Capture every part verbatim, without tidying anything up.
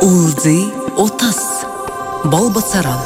Улзы отас. Балбасаран.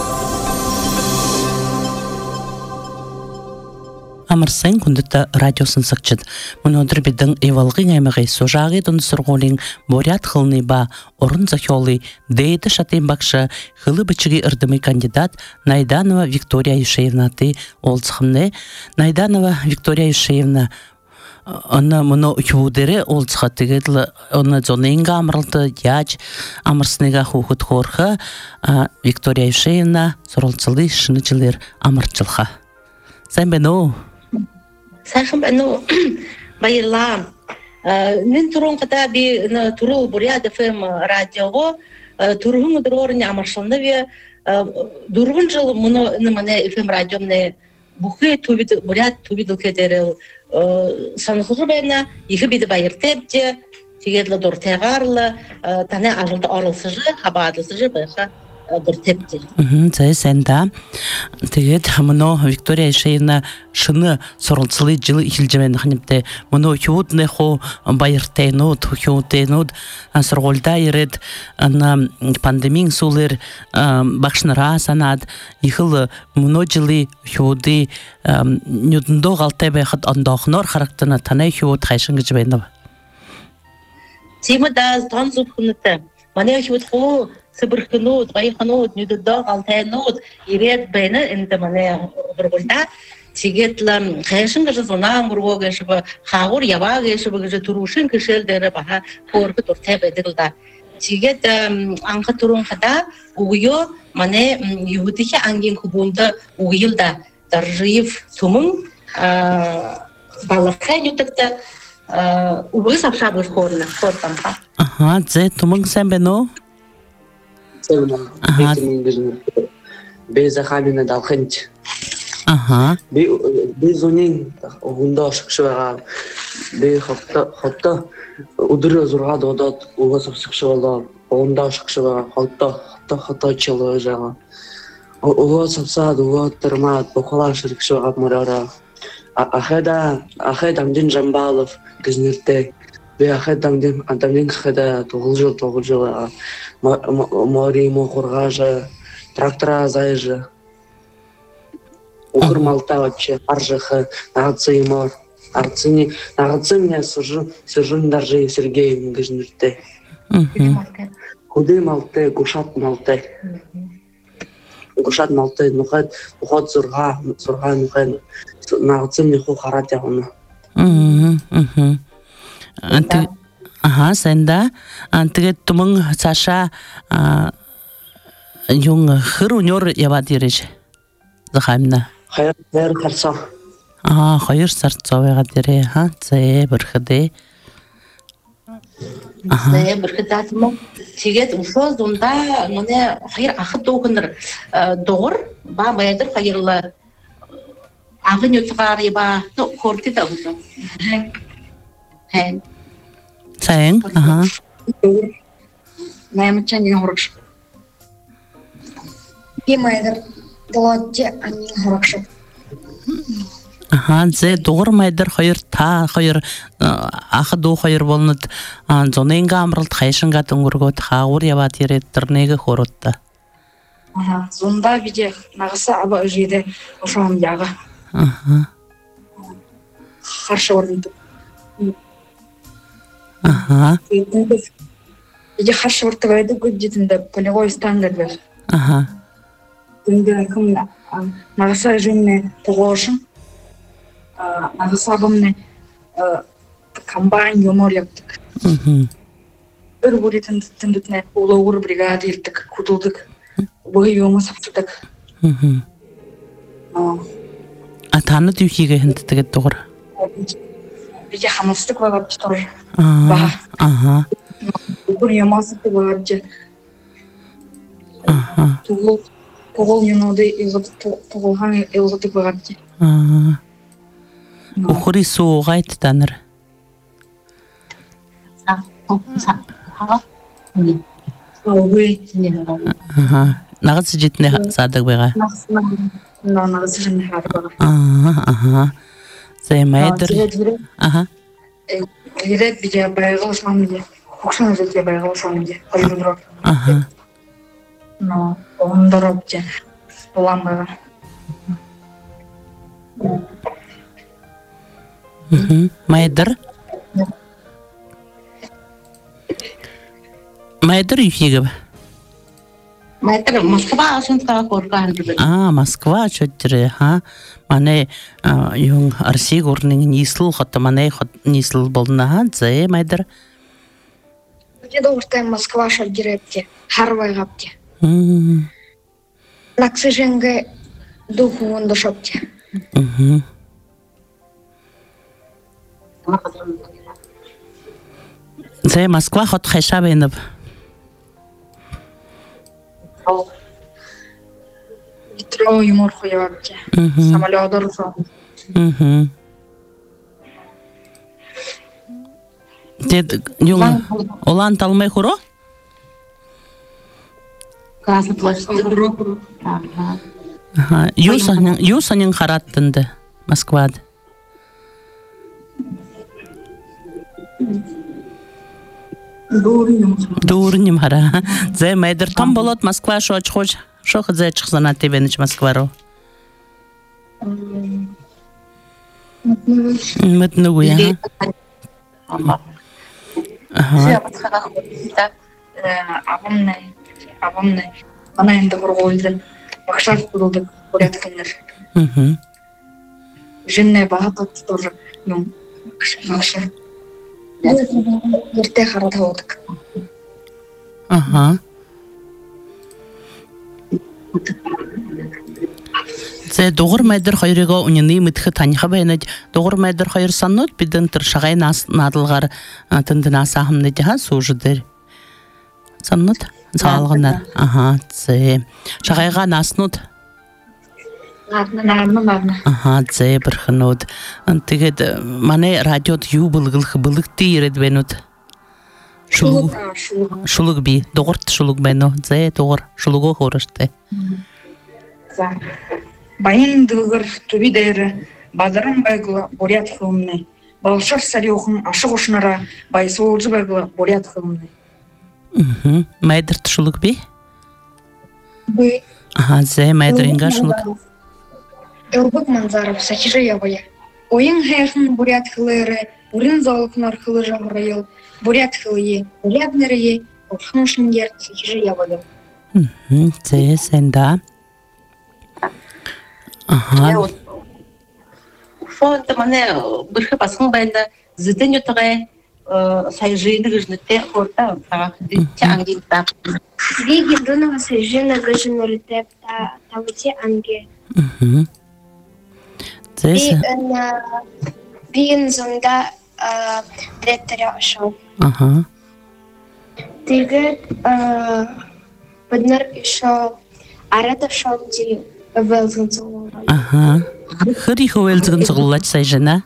Амарсан күндітті радиосын сақчыд. Мұнодыр біддің евалғын аймағы сожағы дұнысырғолың борят қылны ба орын захиолы дейді шатын бақшы қылы бічігі ұрдымы кандидат Найданова Виктория Юшеевна ты олцықымны. Найданова Виктория Юшеевна Она моно учудере олцха тегедле она зоненга амралты яч амрснега хухут хорха Виктория Юшеевна соролцылы шынычылыр амрчылха. Сен бено? Сен бено байырлам. Мен турун ката би туру бурят эф эм радиого турун дорорын амршылны ве дургун жыл моно немане эф эм радиомне бухе туби бурят туби докедерел санхужу бена ихе биде байыртепте тигедле дортегарлы тане ажылды арылсыжы хабадлысыжы баха дортепте. Мм, це сенда. Тигет моно Виктория Юшеевна шыны сорылцылы жылы ихилжемен ханипте моно хютне хо байыртенут хютенут асырголда ирет ана пандемия сулер башнара санат ихыл моно жылы хюди нютндо галтебе хат андахнор характана тане хют хайшынгыжбенда. Тима да танзупхнуте. Мане хют хо сыбырхнут, байхнут, нютндо галтенут ирет бене инде мане бургулда тигетлам хайшынгыжы зонан бургога шыбы хагур явага шыбы турушын кишелдере баха корку туртебе дилда. Тигет анха турун хада угуё мане юдихи анген кубунда угилда даржиев тумун балаха ютыкта угы сапшабы хорна хортамха. Ага, зе тумун сен бено? Ага. Безахамина далхынч. Ага. Би безунин угундаш швага. Би хатта хатта удыр зурга додот уга сапшыгшыла. Ондаш швага хатта хатта хатта чылы жага. Уга сапсад уга термат бохала шыркшыга мурара. Ахеда ахедам дин Жамбалов гизнерте. Би ахедам дин адамдин хеда тогылжыл тогылжыл мори мохургажа трактора зайжа. Ухыр малта вообще аржыхы нагацыймор. Арцыни нагацымня сужу сужун даже Сергеевна гизнерте. Куды малте гушат малте. Гушат малте нухат ухат зурга зурга нухат нагацымня ху харат ягуна. Мм, мм. Анты ага, сенда антыгет тумың Саша юң хыр унёр ябадирыч. Захамна. Хайр хайр харса. А, хайр сарцовега дире, ха, це бирхиде. Ага. Бирхидатмы. Тигет ушоз дунда мане хайр ахыт догыныр догор ба баядыр хайрлы агын өтгар еба, ну корти да узо. Хэн. Сен, ага. Наймача не хорш. Пимайдыр долотте они хорш. Ага, зе doğru майдыр хайр та хайр ахы до хайр болнут зоненга амрылт хайшынга туңгургот хаур ябат ереттирнеге хоротта. Ага, зонда биде нагыса аба үжеде ошам яга. Ага. Харшы орынды. Ага. Иде харшы орты байды гүддетінде полевой стандард. Ага. Инде кім нагыса жөнне тоғошын. Нагыса бімне комбайн юмор яптык. Бір бөлетін түндітіне олауыр бригады ертік, күділдік. Бұғы юмы саптыдық. Атаны түйкеге хіндітіге тоғыр. Биде хамыстык бағап тұр. Ага. Бір ямасықты бағап же. Ага. Тоғыл юноды тоғылған елғыдық бағап же. Ага. Ухури соуға айты таныр. Ага. Ага. Нағысы жетіне садық беға? Нағысы жетіне садық беға. Ага. Ага. Займайдыр. Ага. Ирет биде байғыл шамды. хөгшин үзэлтэй байгаа шонд хоёр өдрөөр. Аха. Но ондорог ч улаан байгаа. Мгм. Майдар. Майдар юхийг. Майдар Москва асунтаа хургаан гэдэг. Аа, Москва чөтөрэ ха. Манай юун Арсиг урнын нийслэл хот манай хот нийслэл болно ха. Зэ Майдар. Тэгээд уртай Москва шавжирээдэ харвай гавдэ. Мм. Лаксижэнгэ духун дошопче. Мгм. Зэ Москва хот хашабэнэ. Метро юмор хуявче. Мгм. Самолётор сон. Мгм. Тэд юун Улаан талмай хуро? Красный площадь. Ага. Аха. Юусан юусан хараттанды Москвад. Дөрөв юм. Дүүрним хара. Зэ Майдар том болоод Москва шооч хож шох зэч хсанаа тэвэнэж Москва руу. Мэт нүгүү яа. Аха. Я подхагах да авамнай авамнай манай энэ хургуулд багшаар бүрдэг порядкнэр Мгм. жиннэ багт тоже юм багш нэртэй хараад хавдаг. Аха. Зэ дугур Майдар хоёрыгоо үнэний мэдхэд таниха байна. Дугур Майдар хоёр санууд бидэн тэр шагай нас наадлагаар тэнднаас хамнаж ха сууждэр. Санууд цаалганаар. Аха. Зэ шагайга наснууд. Наадна наадна наадна. Аха. Зэ бэрхнүүд. Тэгээд манай радиод юу бүлгэлэх бүлэгтээ ирээд байна уу? Шулуг шулуг би дугуурт шулуг байна уу? Зэ дугур шулугоо хөөрөштэй. За. Баян дүүгэр төви дээр бадаран байгла бурят хүмүүнэ. Болшор сариухан ашиг ушнараа бай суулж байгла бурят хүмүүнэ. Мгм. Майдарт шулуг би? Би Аха. Зэ Майдар инга шулуг. Дөрбөг манзарав сачиры явая. Оюн хайрхан бурят хылыры, үрэн зоолкнор хылы жамрайыл, бурят хылые, бурятнэрые, олхон шингер сачиры явая. Мгм. Зэ сэнда. Аха. Шонд манай бэрхэ басан байна. Зэдэн ютгай сайжины гэжнэтэй хурда цагаах дичи ангийн таа. Би гидунага сайжина гэжнэртэй та тавчи анги. Мгм. Зэ Би сэ- эн бигэн зунда дэтря шоу. Аха. Тэгээд бид нар шоу арада шоуди велзэн зоо. Аха. Хэри хөвөлзгэн цуглаач сайжна.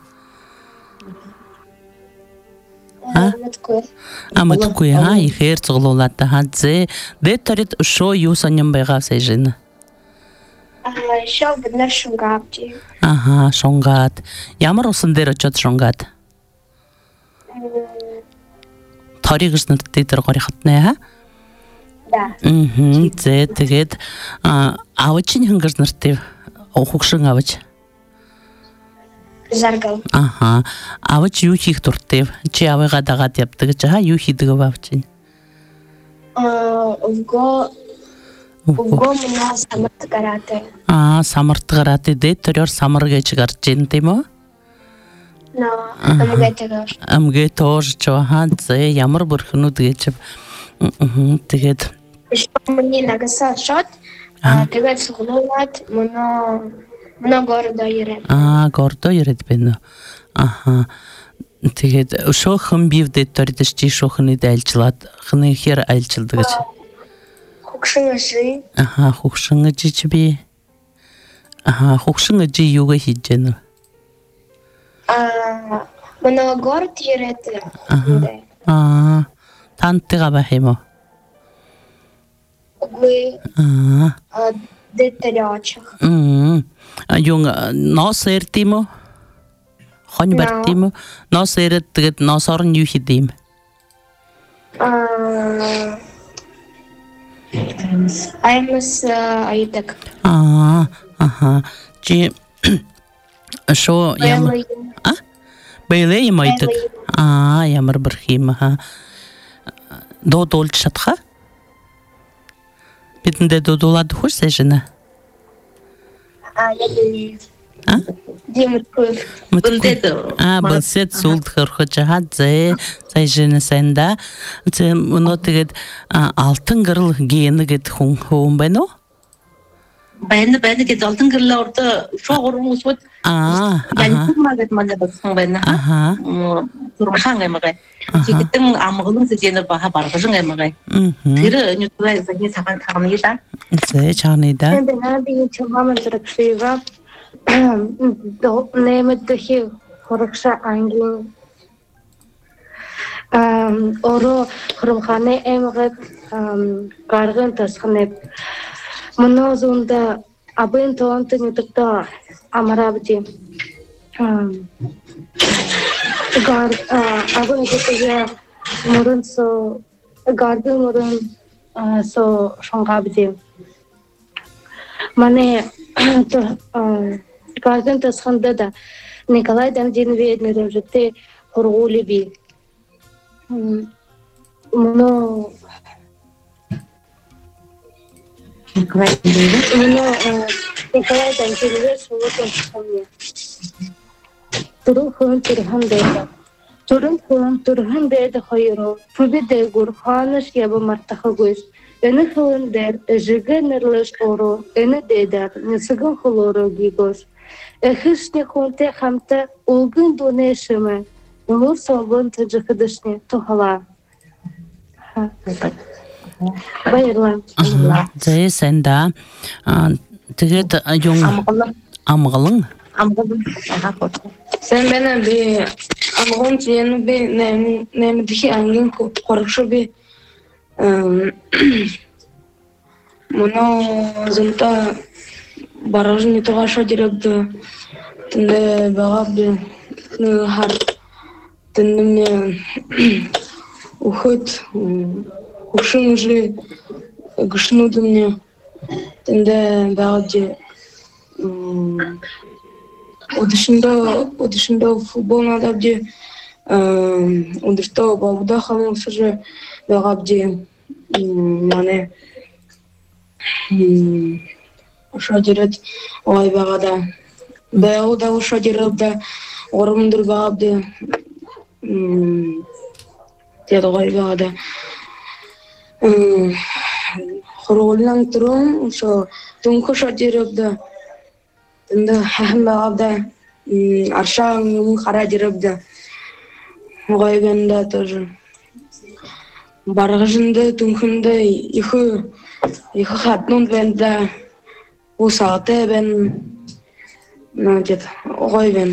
А? Мэдгүй. Аматгүй ха ихэр цуглуулаад ха зэ дэторит шоо юу саням байгаа сайжна. Аа шоу бид нар шунгавчи. Аха, шонгаад. Ямар усан дээр очиод шонгаад. Ториг гэж нэртэй дээр горихтнэ ха. Да. Мгм. Зэ тэгээд авчин хангар нэртэй хөгшин авч. Заргал. Аха. Авч юу хийх дуртай? Чи авыгаа дагаад явдаг гэж ха юу хийдэг авчин? Аа уго уго меня самат карате. Аа, самартгараад дээд төрөөр самар гэж гарч ийн тийм үү? Но амгэтэгэр. Амгээ тоош чахан зэ ямар бүрхнүүд гэж. Мм тэгээд Мне нагаса шот. Аа тэгээд суглуулад моно моно гордо ирээд. аа, гордо ирээд байна. Аха. Тэгээд өшөөхөн бив дээд төрөд чи шөөхний айлжлаад хны хэр айлжилдаг гэж. Хөгшин ашиг. Аха, хөгшин гэж чи би. Аха, хөгшин гэж юугаа хийж гэнэ? Аа моно горд ирээд. Аа, тантайгаа байх юм уу? Үгүй Аа. дэтэляачих. Мм. Yung ноос эрдэм үү? Хонь бардэм үү? Ноос эрээд тэгээд ноосоор нь юу хийдэм? Аймыз айтак. А, ага. Чи шо ямар а? Бейле ямайтык. А, ямар бір хим, ага. До долч шатха? Битінде до долады хош сәжіні? А, я не А? Деміткөл. Бұлдеді. А, бұлсет сұлд қырқы жағад зәй сәжіні сәнда. Зәй мұны тегет алтын қырыл гені кет хуң бәні о? Бәйіні бәйіні кет алтын кірлі орды шоғыр мұс бұд. А, Yani ага. kurmaget mana basın ben ha. Ага. Kurmahan emre. Çikitin amğılın sejene baha bargıjın emre. Мгм. Tiri nütüle zahne sakan tağını yeda. Зәй чағынайда. Енді нәбі чамамын жүрікшіға неметтіхи қорықша аңгін ору құрымханы әмғіп қарғын тасқынып мұны ұзында абын тоғанты нетікті амарабды абын кетіге мұрын со гарды мұрын со шоңғабды Мане гардын тасқанда да Николай Дәмденове әдмерімжікте құрғулы бей. Мұны Николай Дәмденове сұлы тоншықамне. Тұрын құлын тұрған дәйді. Тұрын құлын тұрған дәйді қойыру. Фүбі дәйгүр қуаныш ебі мартақы көз. Ені хылындар, жігі нұрлыш ору, ені дейдар, несігін хылору гигош. Эхішне хунте хамта улгын дуне шымы, улур солбын тәжіқыдышне тұхала. Байырлан. Зәй сәнда. Тегет юң амғылың? Amğılın. Aha kot. Sen bana bir amğın tiyenu bir nemdiki angin korkuşu bir Мұны зынта баражын етуға шадирабды тінде баға бі хар тінде мне ухыт ушын жи гышнуды мне тінде баға де одышында одышында футбол надап де одышта бабуда хамын сыжы баға де мане ошо жерет ой багада бэу да ошо жерде орумдур багабды деді ой багада хоролан турум ошо тунку ошо жерде тында хам багада аршаң кара жерде ой бенда тоже баргыжынды тункунда ихы ихы хатнун бенда усаты бен ну дет ой бен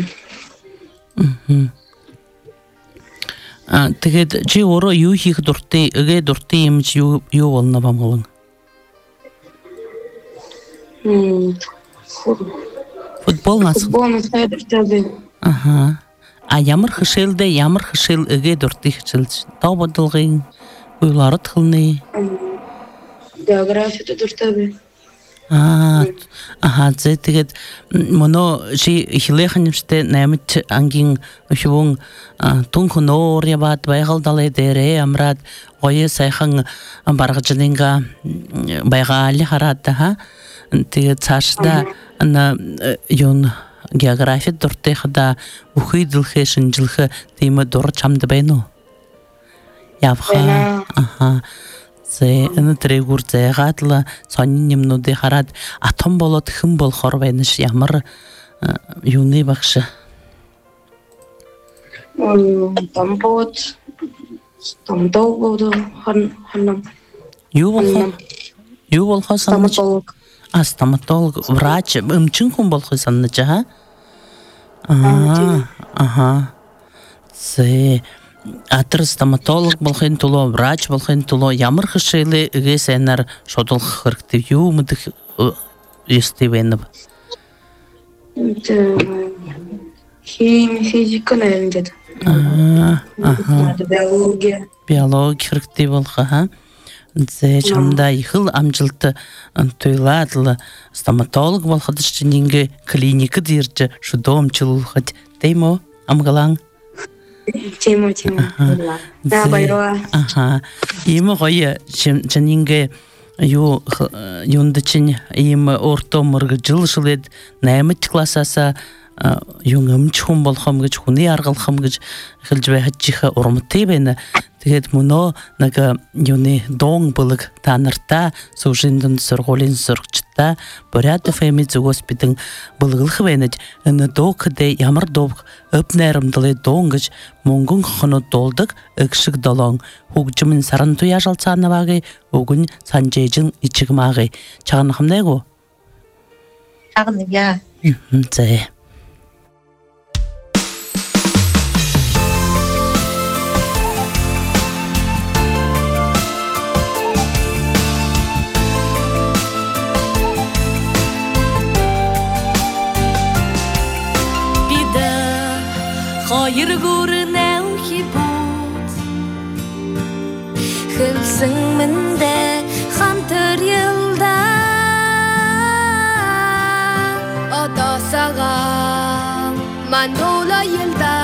Тегет чи оро ю хих дурти эге дурти имч ю ю волна бамгылың. Футбол нас. Футбол нас дурти. Ага. А ямар хышылды, ямар хышыл эге дурти хышыл. Тау бодылгың уйлары тылны. География дурти. А, ага, зэ тегет моно жи хилеханымште наймыт ангин үшүбүн тунхунор ябат байгалдалы дере амрат ойы сайхан баргыжынынга байгали харат ха тегет цашда ана юн география дурты хада ухыйдыл хэшин жылхы тема дур чамды байну явха ага Зэ энэ трэгүр зэгаатла сонин юмнуудыг хараад атом болоод хэн болохоор байна ш ямар юуны багш Там бод там долго хан ханам юу болох юу болохоо санаж стоматолог а стоматолог врач эмчин хүн болохоо санаж аа аа аха зэ Атыр стоматолог болохын тулоо, врач болохын тулоо ямар хышылы эгэ сэнар шодулах хэрэгтэй юу мэдэх ёстой байна. хим физика наверное. Аха. Биология. Биология хэрэгтэй болха, ха? Зэ чамда ихыл амжилты тойладлы стоматолог болхад чининге клиника дирже шудомчулхад теймо амгалан. Тимо, тимо. Да, байроа. Аха. Има гоя чининге ю юндачин им ортоморг жылшылед наймыт классаса юнгамч хум болгом гэж хүний аргалхам гэж хэлж бай хажиха урмтай байна. Тэгээд мөнөө нэг юуны доон булаг та нартай сүүжиндэн сургуулийн сурагчтай Бурят фэми зүгөөс бидэн булгалах байна. Энэ доокдэ ямар дууг өв найрамдлын доон гэж мөнгөн хонод дуулдаг өгшиг долоон хөгжмөн саран туяа жалцаанавагийн өгөн санжээжин ичигмаагийн чагна хамнайгу. Чагна яа. Зэ. Hayır görünen hibut Hılsın mende hantır yılda Ada sağam mandola yılda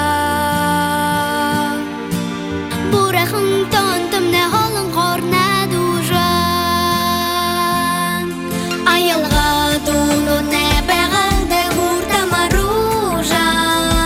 Burağın tandım ne halın korna duran Ayılga dunu ne beğende hurda marujan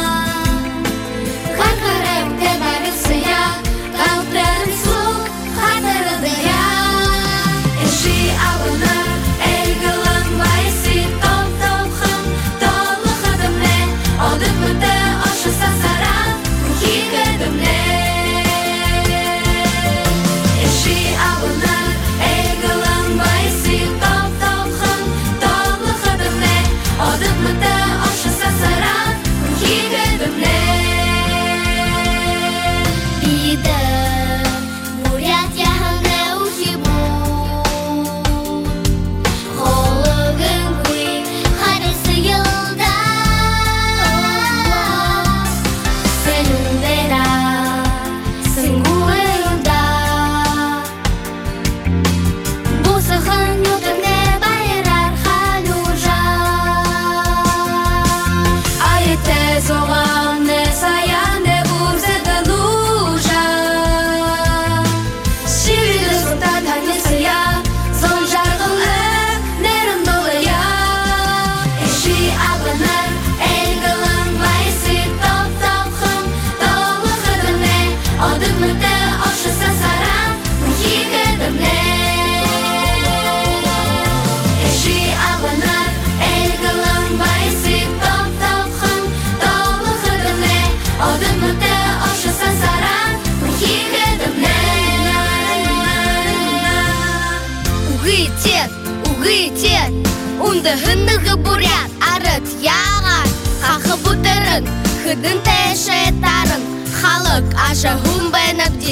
Хыннығы бурят арыт яғар Қақы бұтырын, хыдын тәші тарын Халық аша хум бәнабди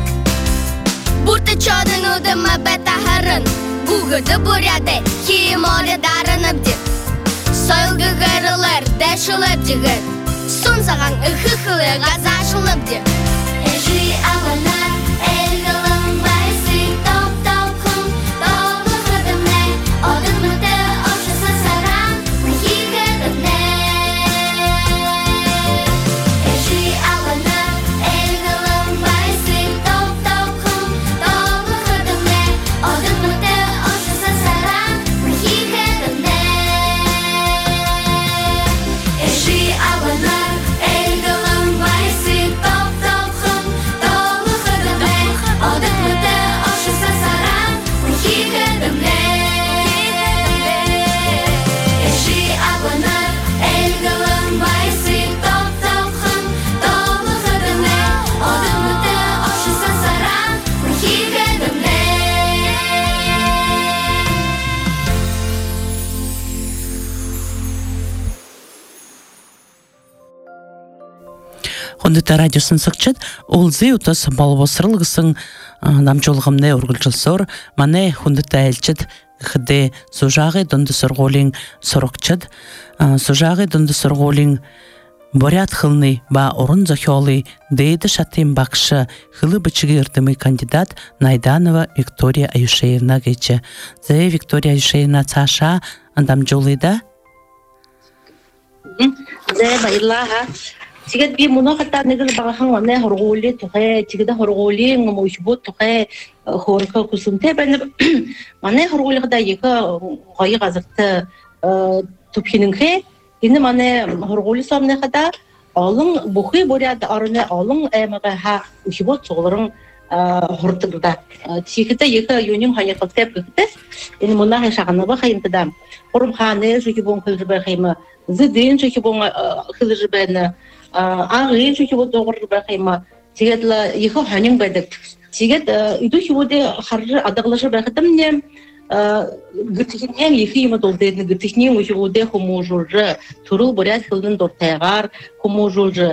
Бурты чодын удымы бәтахарын Гуғыды буряды, киім олы дарын абди Сойлғы ғырылыр, дәшіліп дегір Сон саған үхіхілі ғазашылып де Әжі ағанар, әлгілің байсы топ-топ құм Толы қыдымны, одымыды Хондыта радиосын сықчыд, ол зей утас балбосырылғысын намчолғымне үргілчілсор, мане хондыта әлчід хыде сужағы донды сұрғолин сұрықчыд, сужағы донды сұрғолин Бурят хылны ба орын захёлы дейді шатым бақшы хылы бычығы ырдымы кандидат Найданова Виктория Аюшеевна гече. Зэ Виктория Аюшеевна цаша андам жолыда? Зэ байылаға. Тигет би мұны қаттар негіз бағахан ғаны хорғолы тұқай, тигеді хорғолы ғымойшыбот тұқай хорқа күсімте. Бәні маны хорғолы қада екі ғайы ғазықты тұпхенің хе. Енді маны хорғолы сомны қада алың бұқы бұряд арыны алың әміға ха үшібот соғылырың хордығыда. Тигеді екі юнин ғайы қылтеп күкті. Енді мұна ғайшағаны ба қайымтыда. Құрым қаны жүкі bon қылжыбай қаймы. Зіден жүкі bon қылжыбайны. Ағын жүкі bon доғыржыбай қаймы. Тигедлі екі ғайның бәдік. Тигет үйді хүйуде қаржы адағылышы бәқітім не гүртікінен екі емі долдайдың гүртікінен үйуде құму жұржы, тұрыл бұрят қылдың дұртайғар құму жұржы.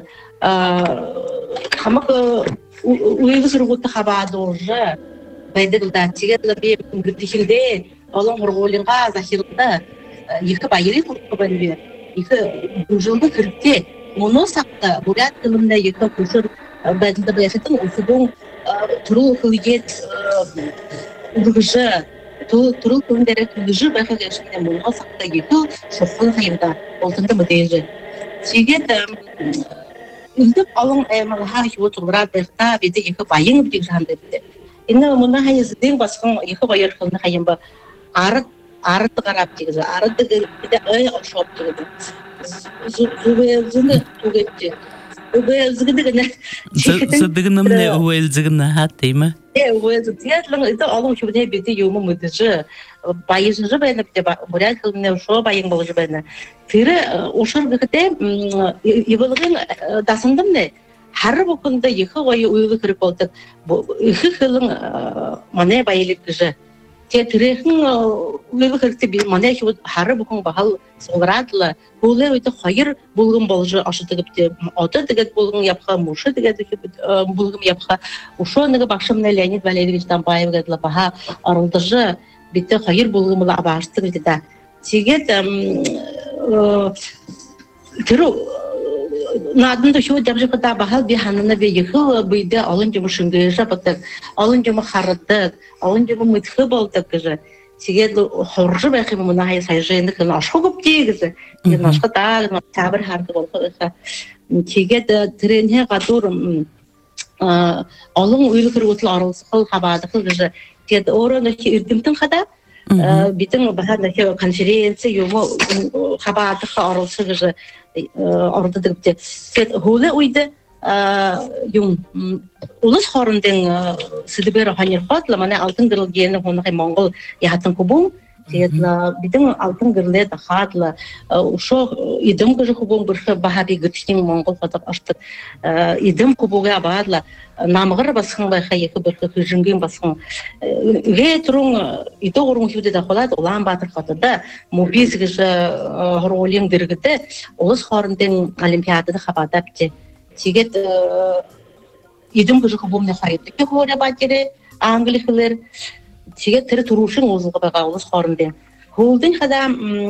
Қамық үйгі сұрғытты қабады оржы бәйдігілді. Тигетлі бе гүртікілде олың ғырғолыңға захилды екі байылы құрқы бәлбе. Екі жылғы кірікте мұны сақты бұрят қылында екі күшір бәділді бәйсетін ұсыдың тұрыл қылгет үргіжі, тұрыл көндері күлгіжі бәйқі кәшінде мұнға сақта екі шоққыл қайымда олтынды мүдейжі. Сегет үлдіп алың әміға хеуі тұрғырат бәйқта беді екі байың бүдек жанды беді. Енді мұнда хайызыдың басқын екі байыр қылны қайымба арыды қарап дегізі, арыды беді әй ұшап дегізі. Зубы түгетті. Зыдыгынымне уэлзыгына хат деймі? Е, уэлзыгына это алың шубыне беті еумі мүдіжі. Байызыжы бәйіні біде, бұряд қылміне ұшуа байың болыжы бәйіні. Тірі ұшыр бұқыте евылығын дасындым не? Хары бұқында екі ғойы ұйылы кіріп болдық. Үхі қылың мане байылық күжі. Тетірехін ұйылы кірікті мане хары бұқын бағал соғырадылы. Бұлы өйті қайыр бұлғым болжы ашыды көпті. Оты дегет бұлғым япқа, мұшы дегет бұлғым япқа. Ұшы оныға бақшымына Леонид Валерьевич Тамбаев гәділі баға арылдыжы бітті қайыр бұлғымылы абашты кілді. Тегет түрі Надында шо жабжы қыда бағал бе ханына бе екі бұйды алын жымы шыңғы жабыдық, алын жымы қарыдық, алын жымы мұтқы болдық кіжі. Сегеді хоржы бәқімі мұна ғай сайжайынды кіні ашқы көп дейгізі. Ен ашқы дағын, сабыр харды болқы. Сегеді түренге қадыр алын үйлі кірі өтіл арылсы қыл қабады қыл кіжі. Сегеді орын үрдімтін қада бітің баға конференция емі қабады қы арылсы кіжі. Orada dikte. Ket hole uydu yung ulus horunding sidibero hanir fatla mana altın gırıl giyeni honay Mongol yahatın kubun. Tiyatla bidin altın gırılı da hatla uşo idim gıcı kubun bir bahabi gıtışın Mongol fatak açtık. İdim kubuğa bağadla namğır basın ve xayıkı bir hıjıngın basın. Ve turun ito urun hüvde de xolat olan batır fatada mubiz gıcı horolin dirgide ulus horunding olimpiyadada xabada bite. Tiget idim gıcı kubun ne xayıtı ki hore bakire Anglikiler Tiget teri turuşun uzunga baga ulus horunding. Holding xada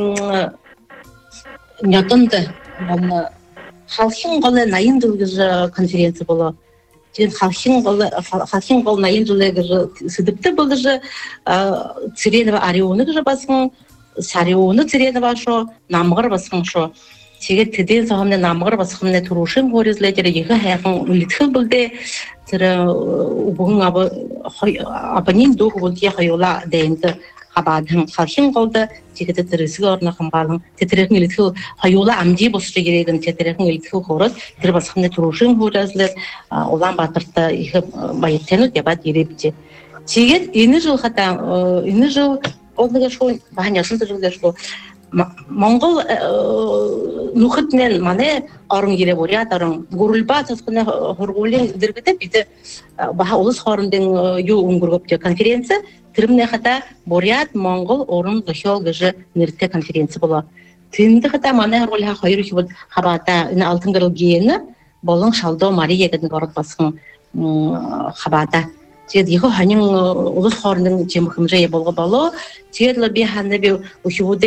nyatındı. Halkın qalı nayın dılgıcı konferensi bolu. Халхин халхин гол на инжулеге сидипте болдыжы Циренова Орионы же басын Сарионы Циренова шо намгыр басын шо Тиге теден согамне намгыр басынне турушин горизледере еге хагын үлитхи билде тире угун абы абанин дуг бултия хайола дейнде хабадын халхин голда тигете тересиге орна камгалын тетерехин илитхи хайола амди босчу кереген тетерехин илитхи хорот тир басынне турушин горизлер Olan batırta ihe bayıttenu debat yerepti. Тигет ини жыл хата ини жыл олдыга шо баханясын жылга шо Монгол нухытнен мане арың ере борят арың гурулба таскына хоргулин диргете бите баха улус хорындын ю унгургопте конференция тирмне хата борят Монгол орын захол гыжы нирте конференция бола. Тинде хата мане хоргулга хайры хибат хабата ин алтын гырыл гейни болың шалдо Мария гэдэг город басын хабата. Тэгээд их ханин улус хоорны жимхэмжээ болго болоо. Тэгээд л би ханаа би өшөөдөө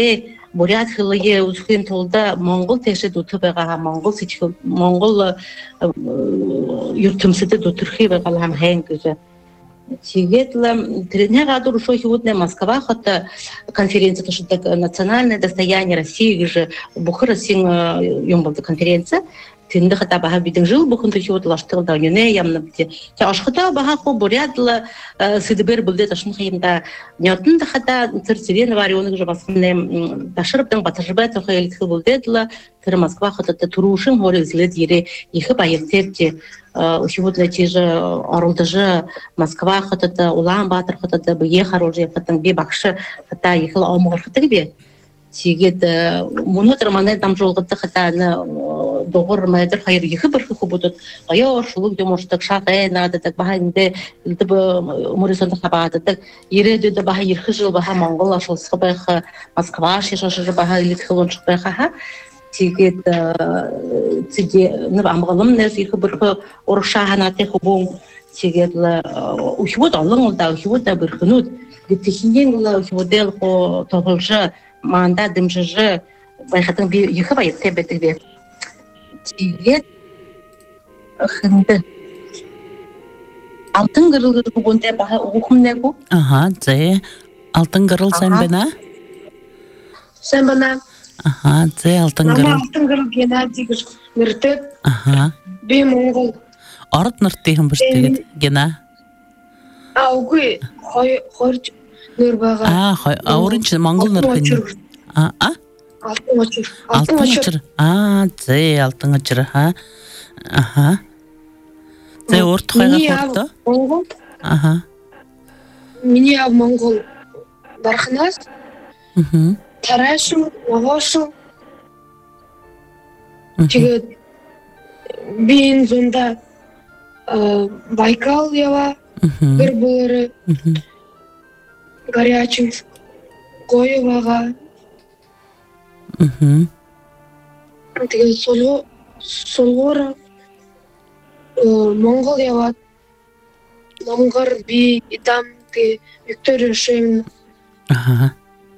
бурят хылые узхын толда Монгол тешет утыбага Монгол сичхил Монгол юртымсыды дотырхи бага хам хэнгүзэ. Тигетла тренера гадур шо хиутне Москва хата конференция то что национальное достояние России же бухара син юмбалды конференция. Тинде хата баха бидин жил бухун то хиут лаштылда юне ямна бите. Та ашхата баха хо бурятла сидбер булде ташын химда нятын да хата церцевен варионы же басны ташырыптын батажбат хайлит булдетла тер Москва хата турушин хоре излет ере ихы байыртерте сегодня те же орылдыжы Москва хата Улан-Батор хата бие хорошие хата бе бакшы хата ихыл аумыр хата бе тигет мунутер мане там жолгытты хата доғыр мәдір хайыр ихы бір ху будут аяр шулук демоштык шатай надо так баханде илтиб мурисонда хабады так ереде де баха ирхы жыл баха Монгол ашылсы баха Москва шешашыр баха илит хылон шықбаха ха тигет тиге нып амғылым нәз ихы бір ху орыша ханаты хубун тигет ухивот алың да ухивот да бір хынут геттехинен ула ухиводел ху тоғылжы манда дымжыжы байхатын би ихы байып тебетік бе тигет хынды алтын гырыл бүгінде баха ухымне бу Ага, це алтын гырыл сәмбена? Сәмбена. Ага, це алтын Нама гырыл. алтын гырыл гена дигіш ныртып. Ага. Бе Монгол. Арыт нырттыгын бүштігіт, гена? Аугы хорч нырбаға. А, аурынчы монгол нырхын. А, а? Алтын очыр. Алтын очыр. А, це алтын очыр, ха. Ага. Це орт қойға қорты? Монгол. Ага. Мені ав Монгол бархынас. Мхм. Тарашым, Мағашым. Тегет бейін зонда Байкал ява. Бір болары. Горячинск. Гоеваға. Тегет Солғора. Монгол ява. Намғар бей идам. Виктория Шеймна. Ага.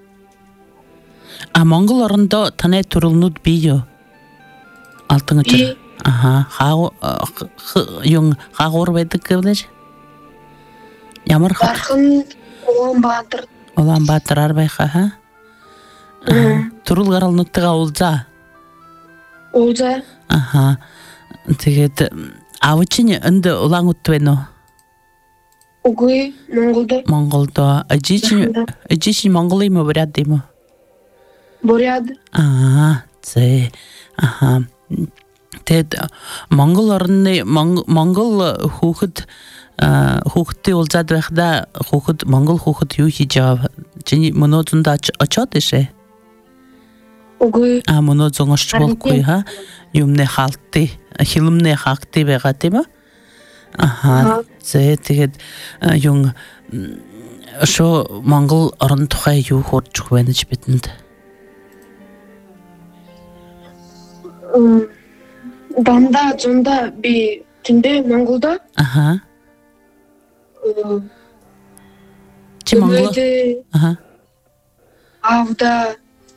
А монгол орында танай турулнуд бийо. Алтын очыр. Ага. Хау юң хағор бәдік көвдер? Ямар хақ? Бархын Улан-Батор. Улан-Батор арбайха, ха? Турул ғаралнуттыға олза? Олза. Ага. Тегет, авычын үнді улан ұттуэну? Угы, Монголда. Монголда. Аджичин монголы ма бурят деймо? Бурят. Ага, це. Ага. Тед, монгол орны, монгол хухыт, хухытты олзад вәхда, хухыт, монгол хухыт юхи жав. Чені мұны зунда очат еше? Угы. А, мұны зоңашчы бол кой, ха? Юмне халты, хилымне хакты бәға дейма? Ага, це тегет юң шо монгол орын тухай ю хор чухвені чбетінді. Данда, зонда би тінде Монголда. Ага. Чи монголо? Ага. Авда.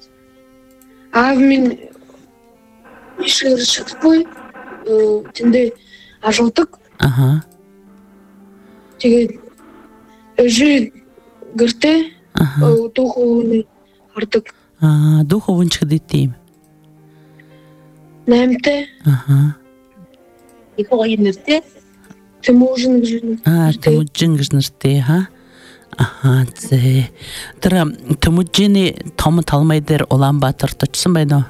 Авмин ишер шықпой. Тінде ажылдық. Ага. Тегет өжі гірте. Духовны артық. Духовынчық дейм. Нәмті. Ага. Ихы ойын үрте? Тимужин гжын. А, Тимуджин гжнырте, ха? Ага, це. Тыра, Тимуджини томы талмайдыр Улан-Батор точсын байно?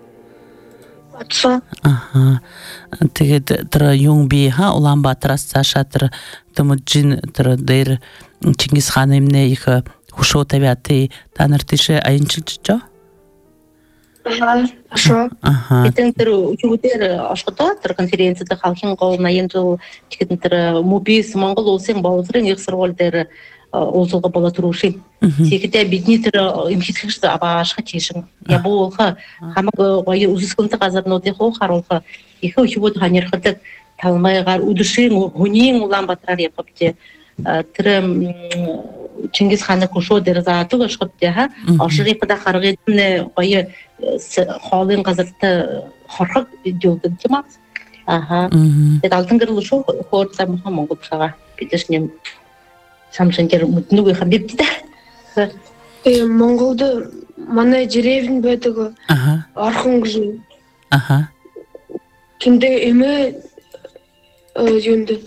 Атса. Ага. Тегет, тыра юң бей, ха? Улан-Батор асса шатыр Тимуджин тыра дейр Чингис хан емне ихы хушо табиаты таныртышы айынчыл чычо? Ага, ашо. Ага. Итен тер учудер ашкыта тер конференцияда халкын колуна енді чекетін тер мубис монгол олсен бауызрын ексір олдер олзылға бола тұрушын. Секеті бедні тер имхетхішті аба ашқа чешін. Я бұл олға хамық ойы ұзыскынты қазарын оды қол қар олға. Ехі учуд ғанерқыдық талмайғар удышын ғынен Улан-Баторар епіпте. Тірі Чингис ханы кушо дерзату гышкытты ха. Ашыры кыда харгытны кайы халын газырты хархак диодын тема. Ага. Дед алтын гырлы шо хорта Монгол шага. Питешнем самшынкер мутнугы хабибди да. Э Монголда мана деревень бетего. Ага. Архангжи. Ага. Кинде эме юнды.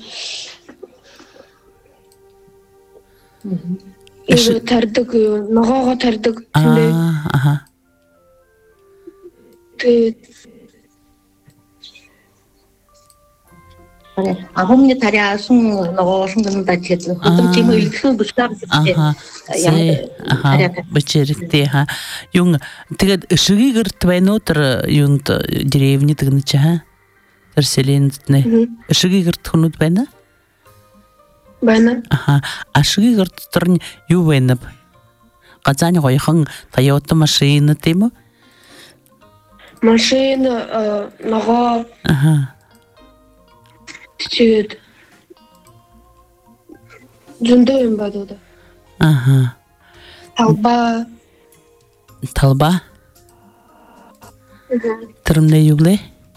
Эме тардык, нагага тардык. Ага. Ты А мне тарясун нагашын да четле. Хутым тема илксин бушкар сите. Ага. Бачерикте ха. Юн тэгээд ышыгы гыртвайнотер юнт деревни тыгныча ха. Терселенитне. Ышыгы гыртхунут байна? байна. Ага. Ашыгы гырттырн ю байнап. Казань гойхан Toyota машина тему? Машина нага. Ага. Чет. Жундойм бадода. Ага. Талба. Талба? Тырымне югле?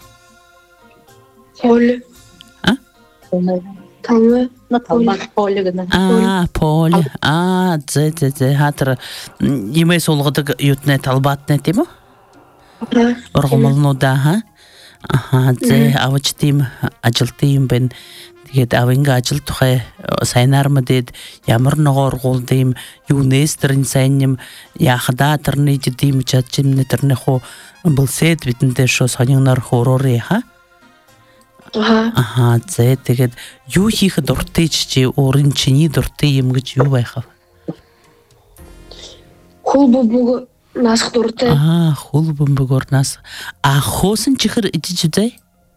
Поле. А? Талба. На талба поле гына. А, поле. А, зе зе зе хатыр еме солгыдык ютне талбатне тему? Ага. Оргомолно да ха. Ага, зе авчтим ажилтым бен. Тэгээд авинга ажил тухай сайнармы дед ямар ногоор гулдым юнестрин сайним яхада тэрний дим чачимне тэрне хо булсет битэнтэй шо сонигнор хороры ха. Ага. Ага, зе тэгээд юу хийх дуртай чи өөрийн чиний дуртай юм гэж юу байх вэ? Хул бубуг насх дуртай. Аа, хул бубугор нас. А хоосон чихэр ижиж үзэй?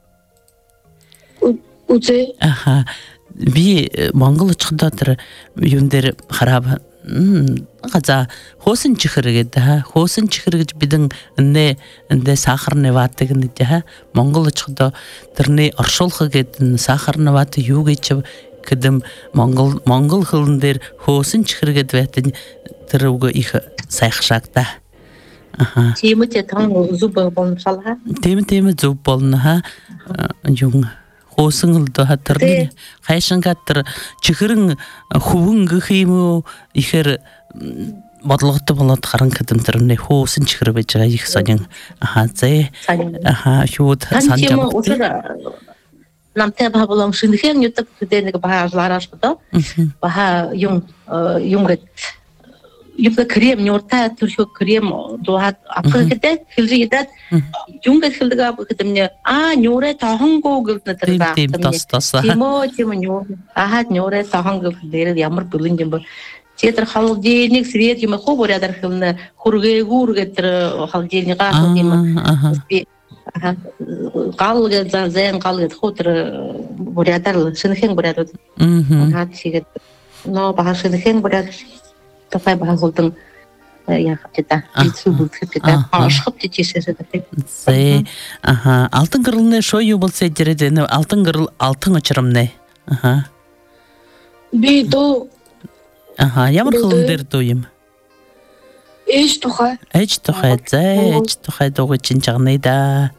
Үзээ. Аха. Би Монгол очихдоо тэр юун дээр хараа газа хоосон чихэр гэдэг ха. Хоосон чихэр гэж бидэн нэ нэ сахарны ватыг нэг ха. Монгол очихдоо тэрний оршуулах гэдэг сахарны ват юу гэж гэдэм Монгол Монгол хэлэн дээр хоосон чихэр гэдэг байтын тэр үг их сайхшааг та. Аха. Тиймээ тань зүб болмшал ха. Тийм тийм зүб болно ха. Юун хөөсөнгөлдө хатэрний хайшангатэр чихэрэн хөвөн гэх юм уу ихэр бодлоготой болоод харан гэдэмтэрний хөөсөн чихэр байж байгаа их сонин аха зэ аха шууд санджаа намтай баблам шинхэн ютак гэдэг нэг баажлараш бод баха юм юм гэд юпа крем нёрта төрхө крем дуат апгэдэ хэлжидэд юнгэ хэлдэг гэдэг а нёрэ таханго гэдэг нэрээр тийм тас тас тимо тимо нёр ахад нёрэ таханго дээр ямар бүлэн юм бэ тэр халдиник свет юм хоо борядар хэлнэ хургээгүүр гэдэг халдиник гах юм аха гал гэдэг зэн гал гэдэг хоо тэр борядар шинхэн борядар аха тэгээд но бааш шинхэн борядар Тafай бахулдан яах гэдэг бицүү бүтгэх гэдэг ашигт тийшээс гэдэг. Зэ аха алтан гырлны шоо юу болсоо дээрээ нэ алтан гырл алтан очромнэ. Аха. Би доо аха ямар хэлэн дээр дуу юм? Ээж тухай. Ээж тухай зэ ээж тухай дуу чинь чагнаа да.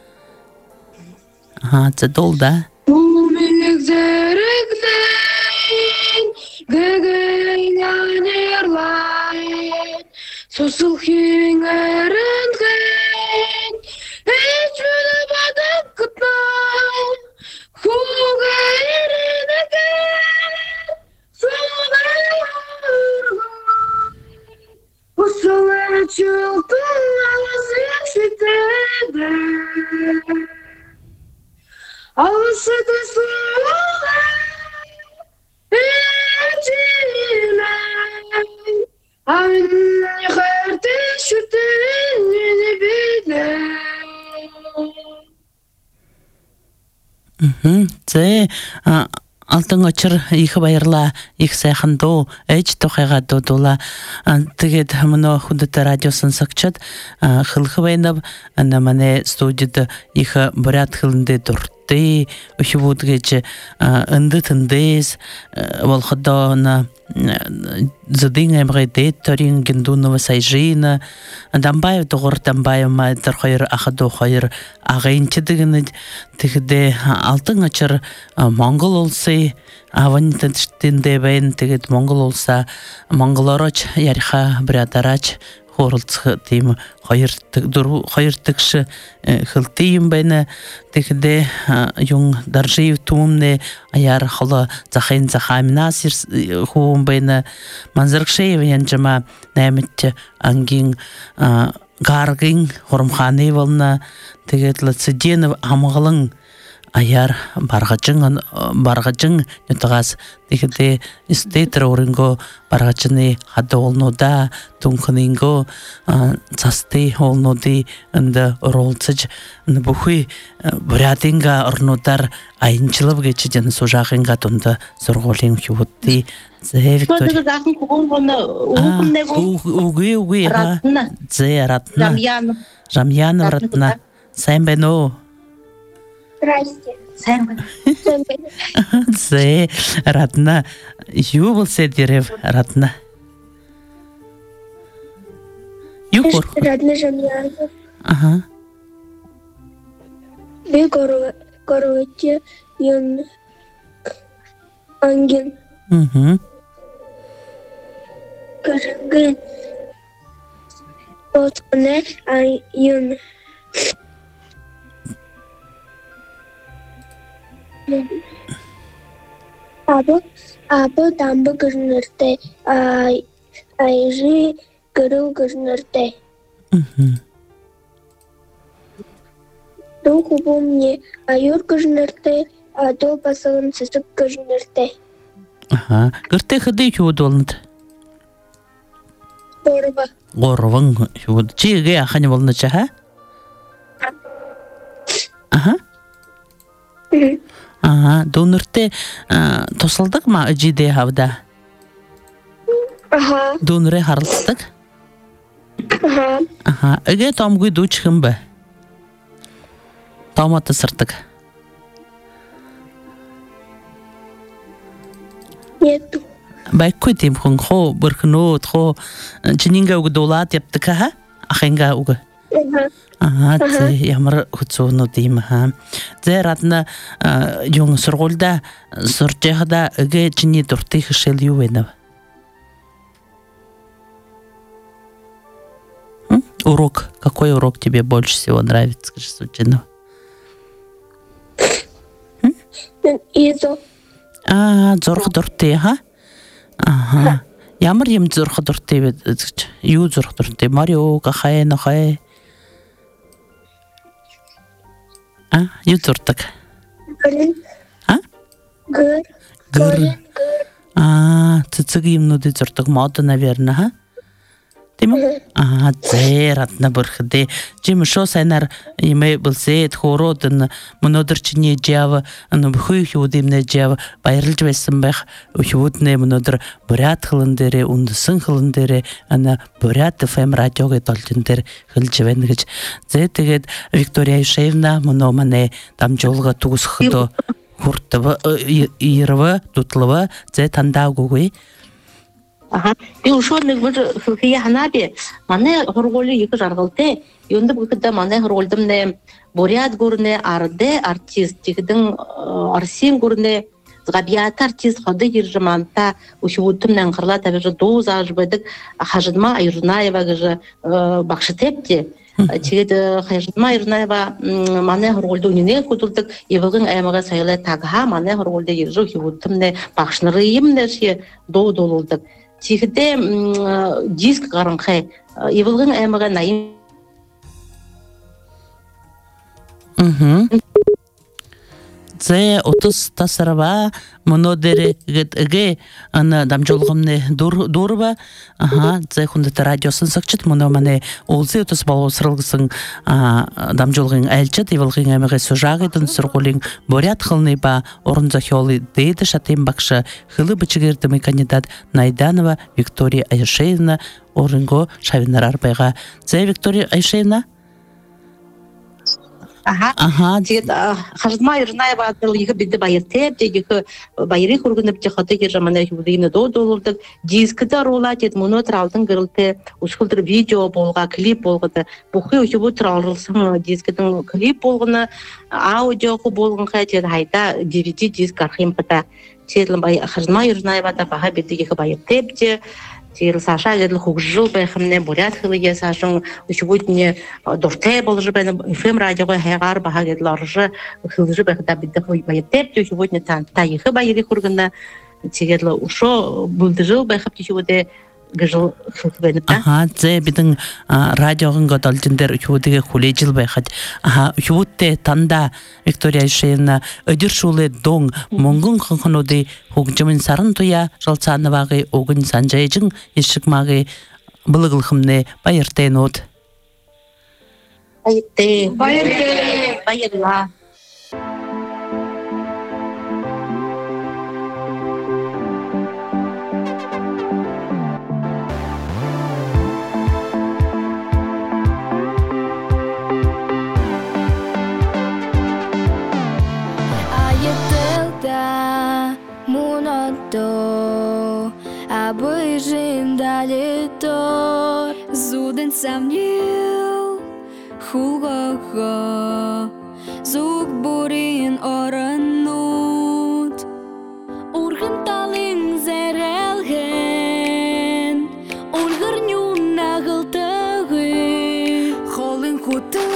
Аха зэ дол да. Мумиг зэрэгнэ гэгэнэн эрлай сосулхин эрэнхэн эчүн бадак ктай хугэрэнэгэ сугай усулэчүтэн асэшитэдэ алсэтэсугай Мм, зэ алтан очир их баярлаа, их сайхан дуу, ээж тухайга дуудула. Тэгээд мөнөө хүндэт радио сонсогчид хылхвэнав намане студид их бурят хылэндэ дуртай өшвүүд гэж эндэт эндэс болохдоо на задың әмғай дейт төрін гендунова сайжина дамбай тоғыр дамбай майтыр қойыр ақыды қойыр ағайынчы дегені тегіде алтын açыр моңғол олсы аван тәтіштінде бәйін тегід моңғол олса моңғолороч яриха біратарач хорылцы тем хайыртыкшы хылтыйым бәйні тегіде юң даржиев туымны аяр хылы захайн захамина сир хуым бәйні манзыркшеев янжыма нәмітті ангин гаргин хормханы волна тегедлі циденов амғылың аяр барғачың барғачың нютағас тегеде истейтер орынго барғачыны хады олнуда тунқынынго цасты олнуды үнді ролцыч бұхы бурятинга орнудар айынчылып кечеден сужағынға тұнды сұрғолин хювутты зе Виктория. Угы, угы, зе ратна. Жамьянов ратна. Сайын бән о. Здрасте. Зе ратна. Ю болсе дерев ратна. Ю хор. Ратна Жамьянов. Ага. Бе коровете юн ангин. Угу. Кыргын отне аюн абы абы дамбы гырнырты айжи гырыл гырнырты духу бумне аюр гырнырты адо басылым сысып гырнырты. Ага. Гырты хыды чудолнат. Горова. Горовың чуд. Чиге ахани болныча, ха? Ага. Ага. Донырты тосылдық ма ыжиде хавда? Ага. Доныры харылстық? Ага. Ага. Ыге томгуй дучхым ба? Томаты сыртық? Нету. Байкой тем хон хо бырхнот хо чининга уг долат яптыка ха ахенга уг. Ага, це ямар хуцуну дим ха. Це ратна юң сургулда сурчехда ге чини дурты хшел ювенав. Урок. Какой урок тебе больше всего нравится, скажи, Сучинов? Изо. А, зорх дурты, ха? Ага. Ямар ем зорх дурты, ю зорх дурты, Марио, кахай, нахай. А, ю дуртак. Гырын. А? Гыр. Гыр. А, цицыг юмнуды зурдаг мода, наверное, ха? Тимэ? А, зэ ратна бырхыды. Жим шо сайнар имэ былсэт хородын мөнөдөр чиний жава аны бүхүй хюдимне жава байрылж байсан байх хюдне мөнөдөр бурят хылын дээрэ үндсэн хылын дээрэ ана бурят эф эм радиог толжин дээр хэлж байна гэж. Зэ тэгээд Виктория Ишевна мөнөө мане дамжуулга түгсэхдөө хуртва ирва тутлва зэ тандааггүй. Ага. И ушонный вот хия ханабе, мане хорголи екі жарғылды. Йонды бүкіді мане хорголдымне бурят көріне арды артист, тегдің арсен көріне зғабият артист ходы ержіманта ұшуыттымнен қырла табежі доз ажбедік Хажидма Айрнаева гыжы бақшы тепте. Тегеді Хажидма Айрнаева мане хорголды үніне көтілдік евілгін әйміға сайлы тағыға мане хорголды ержі ұшуыттымне бақшынырыйымне ше доу-долылдық. Тихде диск гаранхай евылгын эмага найым. Мгм. Зе отыз тасарава монодере ге ана дамжолгымны дурба. Ага, зе хундата радиосын сакчыт моно мане олзе отыз бал сырылгысын дамжолгын элчет евылгын эмага сужагыдын сургулин бурят хылны ба орынза хёлы дейди шатым бакша хылы бычыгырдымы кандидат Найданова Виктория Айшевна орынго шавинар арбайга. Зе Виктория Айшевна? Ага. Ага. Тиет хажма ирная батыл екі бидді байыртеп, екі байыры құргынып жахаты кержамана худыйны додолурдық. Дискіді рола тет мұны тұралдың кірілті, ұшқылдыр видео болға, клип болғыды. Бұқы өші бұл тұралырылсын дискідің клип болғыны, аудиоқы болғынға тет хайда ди ви ди диск архим қыта. Тиетлім хажма ирная бата баға бидді екі байыртеп де, Тир Саша гедл хугжил бэхэмне бурят хылыге сашын үчүгүтне дорте болжы бэна эф эм радиога хэгар баха гедл аржы хылжы бэхта бидде хуйбайыптеп үчүгүтне тайыхы байыры хургына тигедл ушо булдыжыл бэхап үчүгүтэ гыжыл хылбэнэпта. Ага, зе бидэн радиогын готолжиндер үчүгүтеге хулежил бэхат. Ага, үчүгүтте танда Виктория Ишеевна өдір шулы доң монгун хынхынуды хугжымын сарын туя жалцанывағы огын санжайжың ешікмағы бұлығылхымны байыртен от. Байырте. Байырте. Байырла. Обыжин далито зуден самнил хулгага зуг бурин оранут ургын талин зерелген улгырнюн нагылтыгы холын хуту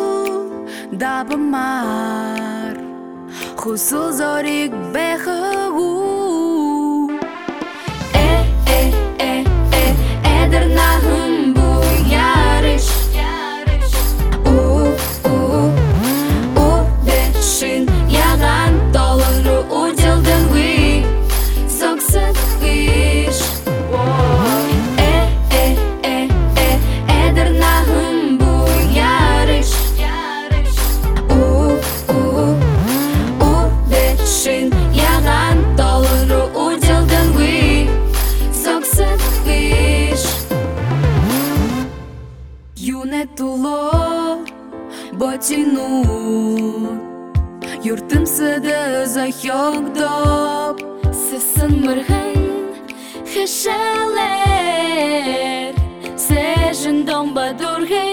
дабымар хусул зорик бехагу Нахым bu yarış U, u, u Beşin yalan doluru ucildin vi Soksın kış E, e, e, e Edir nahım bu yarış U, u, u Beşin yalan doluru ucildin vi Soksın kış Юне туло ботину Юртым сыды захёгдоп Сысын мыргын хышалер Сежін домба дургын